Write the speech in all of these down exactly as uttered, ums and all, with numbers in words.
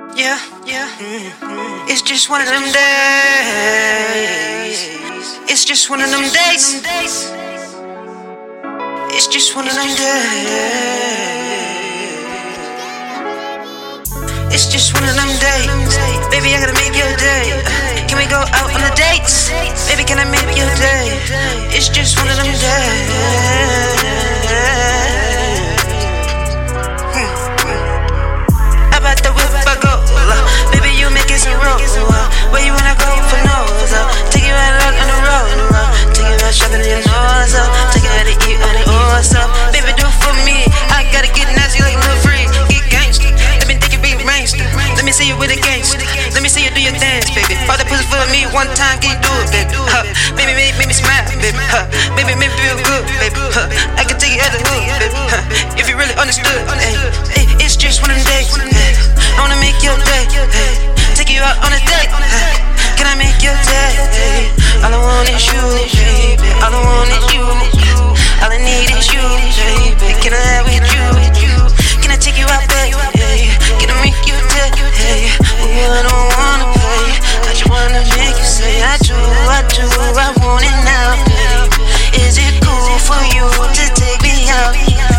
Yeah, yeah. Mm-hmm. It's just one of them days. It's just one of them days. It's just one of them days. It's just one of them days. Baby, I gotta make your day. Can we go out on the dates? Baby, can I make your day? It's just one of them days. About the whip I go, baby, you make it some roll. Where you wanna go for nose? Take you out on the road, take you out shopping in your nose, take you out to eat on the horse. Baby, do it for me. I gotta get nasty like a little free. Get gangster. Let me think you be gangster. Let me see you with a gangster. Let me see you do your dance, baby. All the pussy for me one time, can you do it, baby? Huh. Baby, make, make me smile, baby. Huh. Baby, make me feel good, baby. Huh. I can take you out the hood, baby. Huh. If you really understood, hey, hey, it's just one of them days. Hey. I wanna make your day, hey. Take you out on a date, hey. Can I make your day, hey. All I want is you, baby. All I want is you. All I need is you, baby. Can I have with you? Can I take you out, baby? Hey. Can I make your day, hey. Ooh, I don't wanna play. I just wanna make you say I do, I do, I want it now, baby. Is it cool for you to take me out?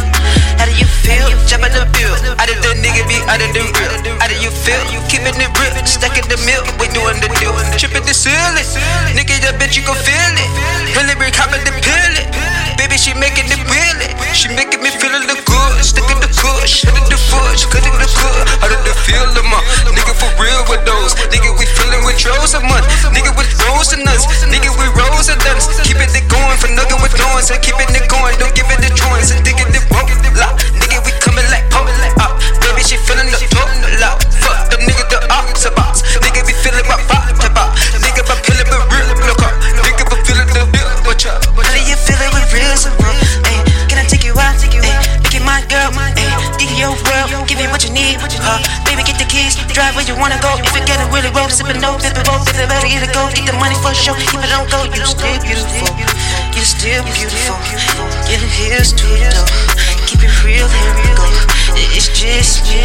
How do you feel? Jump out the bill. Out of the nigga be out of the real. How do you feel? You keeping it real. Stacking the milk. We doing the deal. Tripping the ceiling. Nigga, I bet you gon' feel it. Really break hop at the pill it. Baby, she making it real it. She making me feel it look good. Sticking the kush. Hit the fudge. Cut it the good. How did the feel them up? Nigga for real with those. Nigga, we feeling with tros a month. Nigga with rose and nuts. Nigga with rose and nuts. Keeping it going for nugget with noise. So keeping it going. Don't give it the joints. And digging it won't lock. Nigga, we coming like pump up. Baby, she feeling the top lock. Fuck the nigga, the ox box. Nigga, be feeling my vibe about. Nigga, I'm feeling the real look up. Nigga, I'm feeling the real watch up. How do you feel it with real support? Ay, can I take you out? Ay, make it my girl. Ay, dig your world. Give you what you need. Uh, baby, get the keys. Drive where you wanna go. If you get it really roll, sippin' no, pippin' roll. If you better get it go, get the money for sure. If it don't go, you still beautiful. You still beautiful. Get it here's to you though. Keep it real, here we go. It's just me.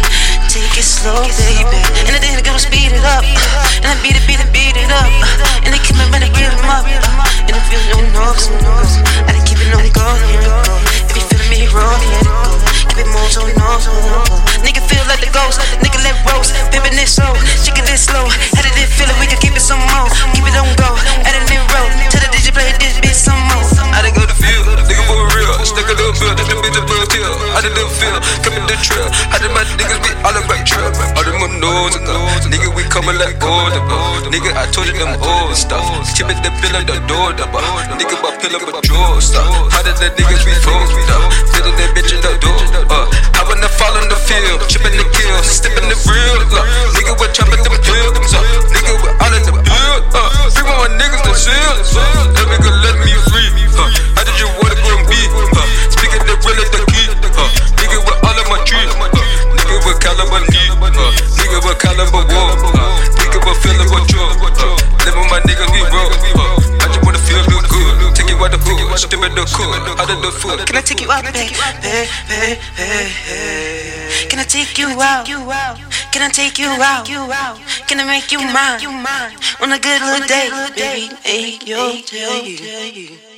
Take it slow, baby. And then they gonna speed it up. And I beat it, beat it, beat it up. And they keep me ready, beat them up. And I feel no noise, noise. I done keep it on go, here it go. If you feeling me wrong, let it go. Keep it more so no, so no. Nigga feel like the ghost. Nigga let roast. Pimpin' it slow. Chicken this slow. How did it feel it? We can keep it some more. Keep it on go. Add it in row. Tell the D J play this bitch some more. I done go to feel. Nigga for real. Stick a little bill. That the bitch a real deal. I done little feel. Come in the trail. I done my niggas be all about trail. All them my nose ago. Nigga, we coming like gold above. Nigga, I told you them old stuff. Keep it the pill at the door above. Nigga, my pill up a draw stuff. How did the niggas be fold up? Filling that bitch in the door. Uh, I wanna fall in the field. Chipping the kill. Stepping the real. Uh, nigga, we're chopping them pills up. Nigga, we're all in the build. Uh, free my niggas the seal. Uh, that nigga let me free. Uh, how did you wanna go and be? Uh, speaking the real at the key. Uh, nigga, we're all in my tree. Uh, nigga, we're caliber knee. Uh, nigga, we're caliber war. Uh, nigga, we're feeling what you're. Uh, living my niggas, we roll. Uh, I just wanna feel real good. Take you out the hood. Step in the cool. Out of the foot. Can I take you out, babe? Hey, hey, hey, hey. Can I take you out? Can I take you out? Can I make you mine? On a good little day, baby? Hey, yo, day.